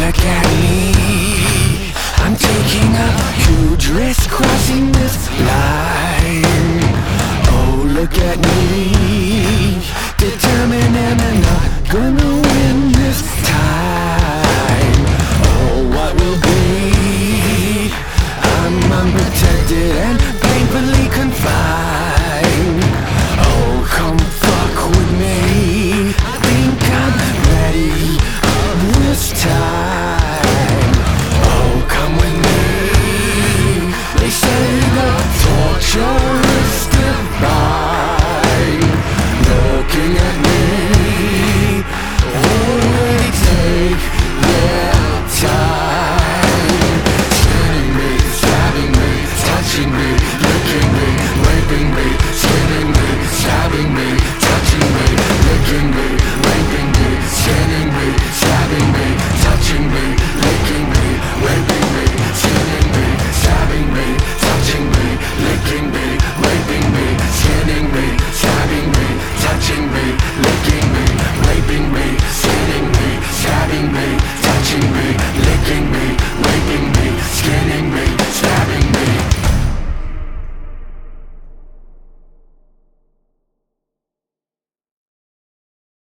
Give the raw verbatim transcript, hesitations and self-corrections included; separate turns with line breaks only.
look at me, I'm taking a huge risk crossing this line. Oh, look at me, determined and I'm not gonna win this